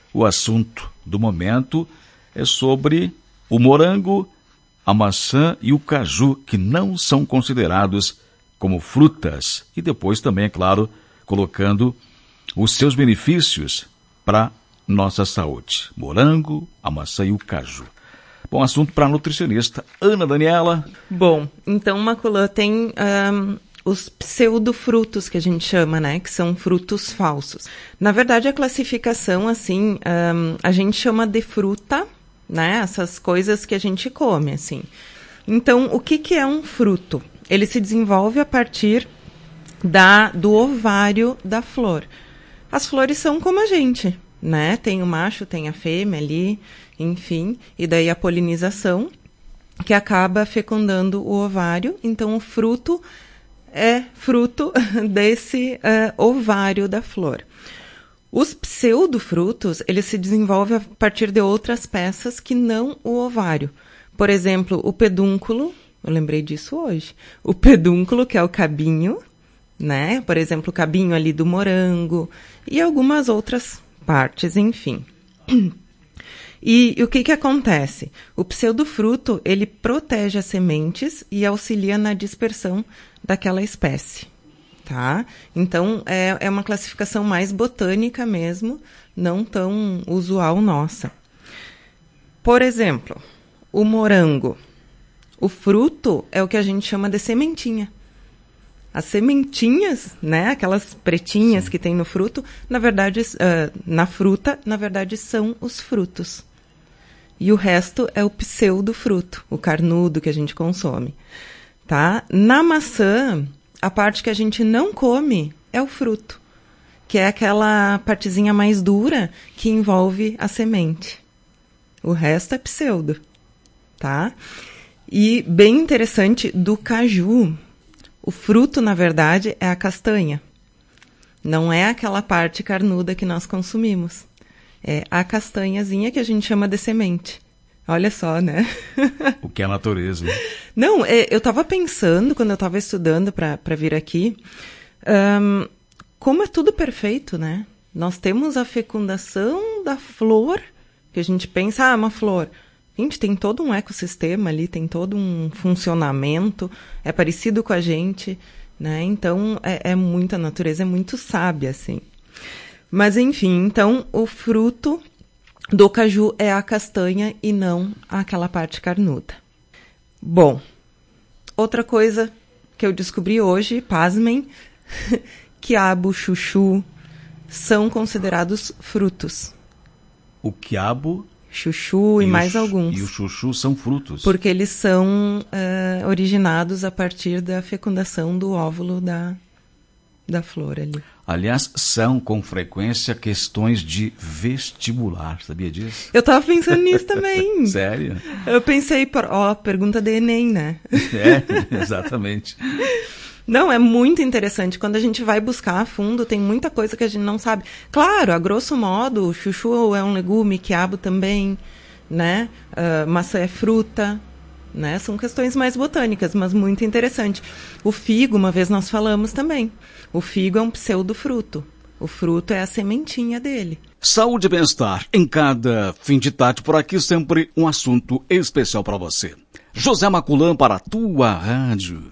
o assunto do momento é sobre o morango, a maçã e o caju, que não são considerados como frutas. E depois também, é claro, colocando os seus benefícios para nossa saúde. Morango, a maçã e o caju. Bom assunto para a nutricionista Ana Daniela. Bom, então, Maculã, tem os pseudofrutos que a gente chama, né? Que são frutos falsos. Na verdade, a classificação, assim, a gente chama de fruta, né? Essas coisas que a gente come, assim. Então, o que é um fruto? Ele se desenvolve a partir do ovário da flor. As flores são como a gente, né? Tem o macho, tem a fêmea ali, enfim. E daí a polinização, que acaba fecundando o ovário. Então, o fruto é fruto desse ovário da flor. Os pseudofrutos, eles se desenvolvem a partir de outras peças que não o ovário. Por exemplo, o pedúnculo, eu lembrei disso hoje. O pedúnculo, que é o cabinho, né? Por exemplo, o cabinho ali do morango e algumas outras partes, enfim. E o que acontece? O pseudofruto, ele protege as sementes e auxilia na dispersão daquela espécie, tá? Então, é uma classificação mais botânica mesmo, não tão usual nossa. Por exemplo, o morango. O fruto é o que a gente chama de sementinha. As sementinhas, né, aquelas pretinhas que tem no fruto, na verdade, na fruta, na verdade, são os frutos. E o resto é o pseudofruto, o carnudo que a gente consome, tá? Na maçã, a parte que a gente não come é o fruto, que é aquela partezinha mais dura que envolve a semente. O resto é pseudo, tá? E bem interessante, do caju, o fruto, na verdade, é a castanha. Não é aquela parte carnuda que nós consumimos. É a castanhazinha que a gente chama de semente. Olha só, né? O que é a natureza, né? Não, eu estava pensando, quando eu estava estudando para vir aqui, como é tudo perfeito, né? Nós temos a fecundação da flor, que a gente pensa, uma flor. Gente, tem todo um ecossistema ali, tem todo um funcionamento, é parecido com a gente, né? Então, é muita natureza, é muito sábia, assim. Mas, enfim, então, o fruto do caju é a castanha e não aquela parte carnuda. Bom, outra coisa que eu descobri hoje, pasmem, quiabo, chuchu, são considerados frutos. O quiabo, chuchu e mais alguns. E o chuchu são frutos. Porque eles são originados a partir da fecundação do óvulo da flor ali. Aliás, são com frequência questões de vestibular, sabia disso? Eu tava pensando nisso também. Sério? Eu pensei, pergunta de Enem, né? Exatamente. Não, é muito interessante. Quando a gente vai buscar a fundo, tem muita coisa que a gente não sabe. Claro, a grosso modo, o chuchu é um legume, quiabo também, né? Maçã é fruta, né? São questões mais botânicas, mas muito interessante. O figo, uma vez nós falamos também. O figo é um pseudofruto. O fruto é a sementinha dele. Saúde e bem-estar. Em cada fim de tarde por aqui, sempre um assunto especial para você. José Maculã para a tua rádio.